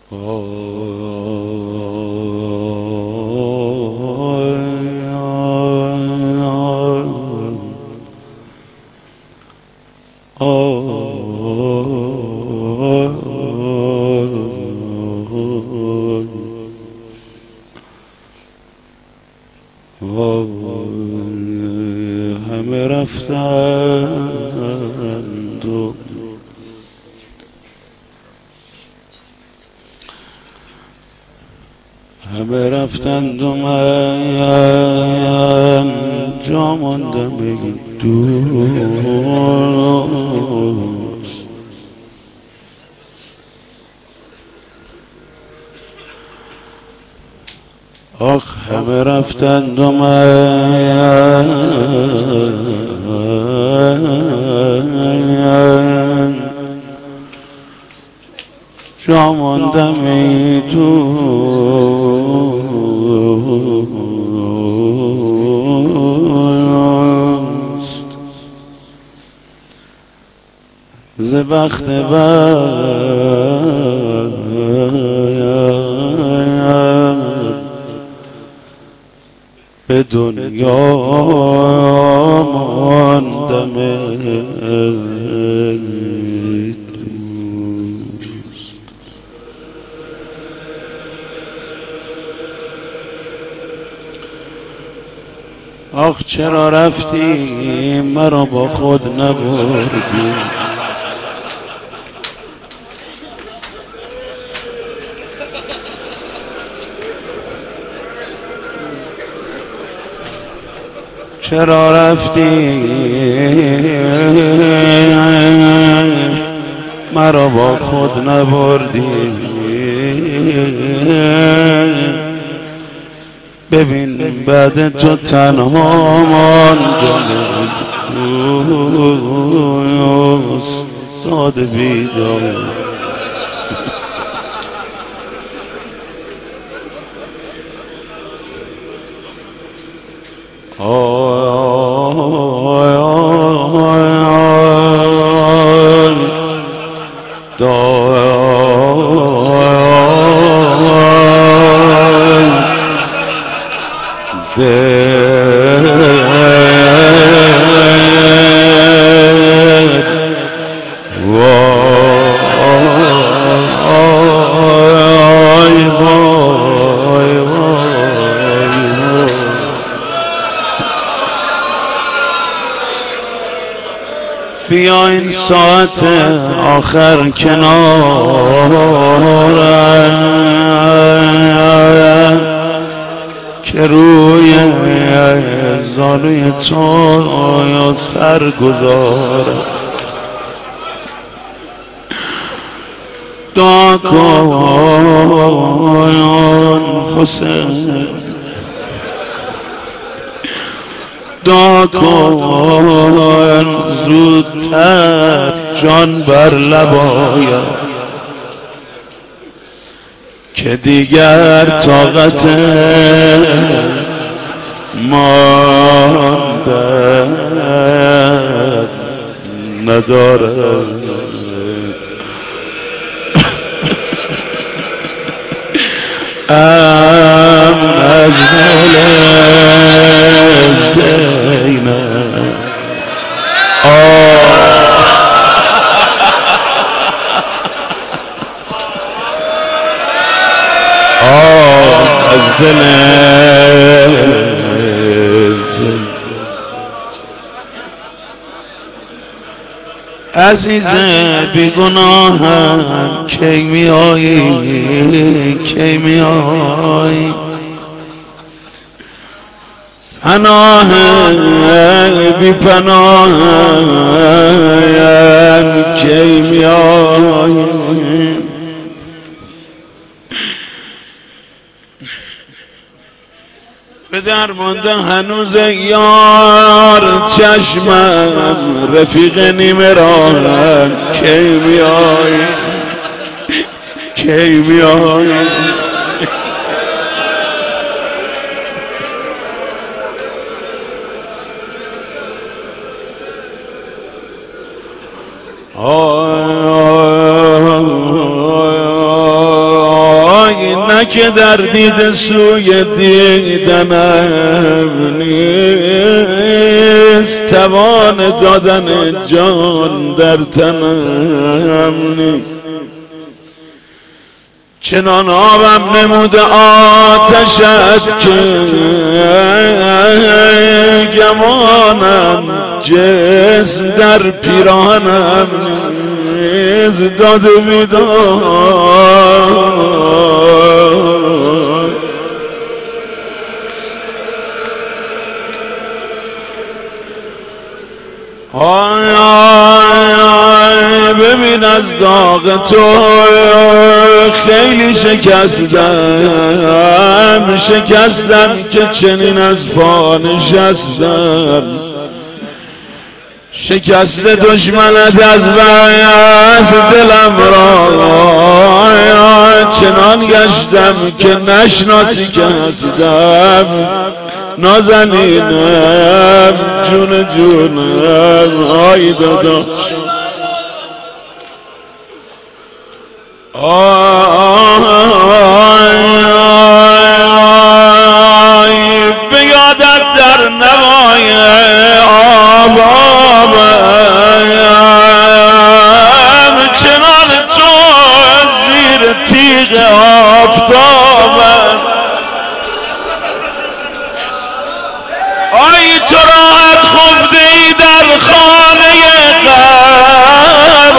همه رفتند و من جا ماندم بگیم دوست. آخ همه رفتند و من جا ماندم ای دوست. ز بخت بد به دنیا ماندم ای دوست. آخ چرا رفتی مرا با خود نبردی، چرا رفتی مرا با خود نبردی. ببین بعد تو تنها ماندم استاد بیدار. بیا این ساعت آخر کنارم که روی زانوی تو سر گذارم. دعا کن حسین، دعا کن زودتر جان بر لبایم که دیگر طاقت ماندن ندارم. امن از مال زینب از دل عزیز بیگناهم کی میایی، کی میایی پناه بی پناهم کی میایی. به در مانده هنوز یار چشمم رفیق نیمه راهم کی میایی، کی میایی. که در دید سوی دیدنم نیست، توان دادن جان در تنم نیست. چنان آبم نموده آتشت که گمانم جسم در پیراهنم نیز. داد بیدار ببین از داغ تو خیلی شکستم که چنین از پا نشستم. شکست دشمنت از بس دلم را چنان گشتم که نشناسی که هستم. نازنینم جونم آی داداش به یادت در نوای آبام چنان تو زیر تیغ آفتابم. آی تو راحت خفته ای در خانه غم،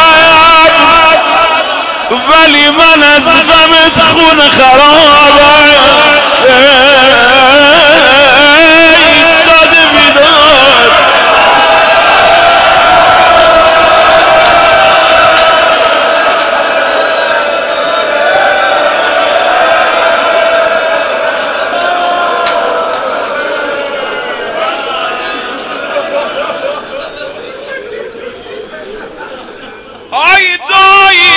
ولی من از غمت خون خرابم. داد بیدار آی دایی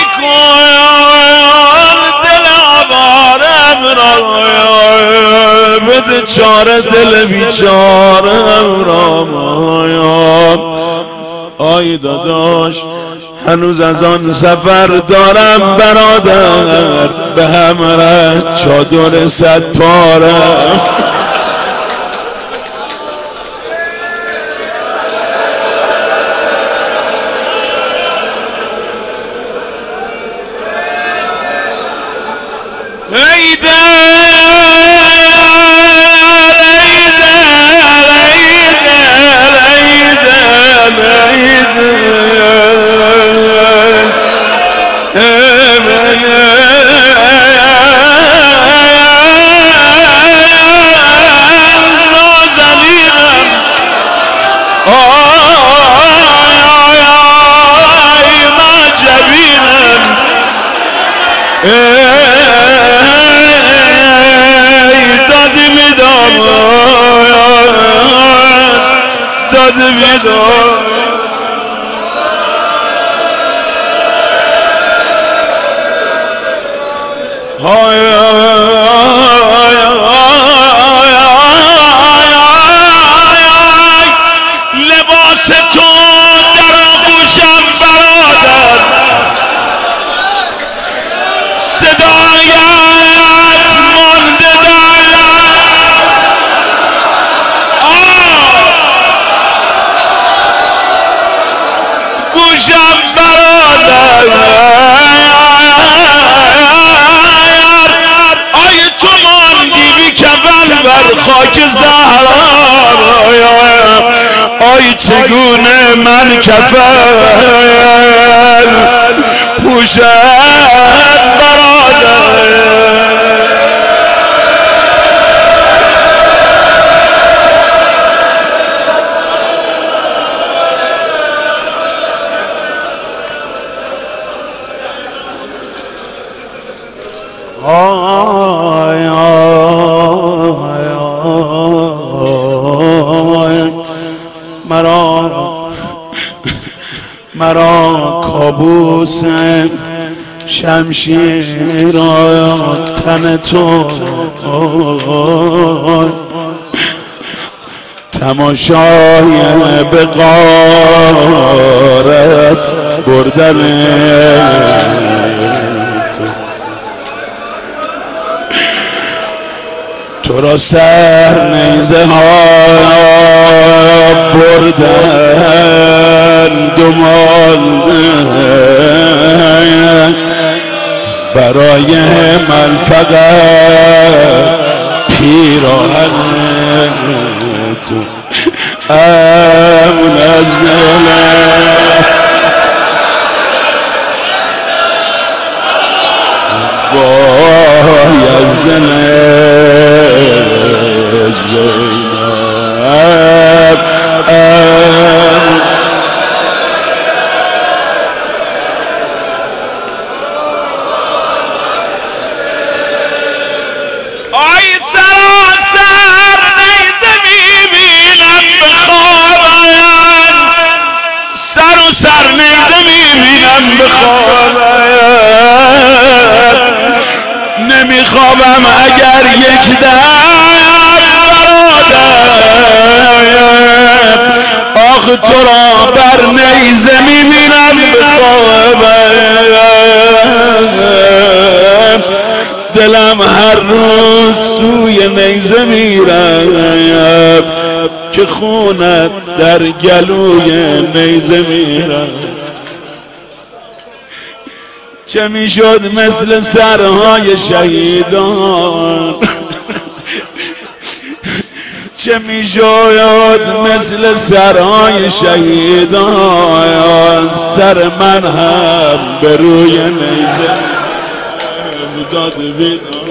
کن دل عبارم را بده چاره دل بیچارم را. آی داداش هنوز از آن سفر دارم برادر، به همراه چادر 100 پاره. دادی میدم دادی میدم لباس تو در آغوشم برادر، صدایت مانده در گوشم برادر. آی تو ماندی بی کفن بر خاک زهرا، آی چگونه من کفن پوشم برادر. مرا کابوس شمشیر تن تو تماشای بقارت بردن تو. تو را سر نیزه ها بردن دمال برای من فقط پیراهن تو امون از وای از دل زینب آی سراسر نیزه میبینم بخوابم سر و سر نیزه میبینم بخوابم نمیخوابم اگر یک دم برادر آخ تو را بر نیزه میبینم بخوابم دلم هر روز سوی نیزه میرم که خونت در گلوی نیزه میرم چه میشد مثل سرهای شهیدان چه میشد مثل سرهای شهیدان سر من هم به روی نیزه داد بیدان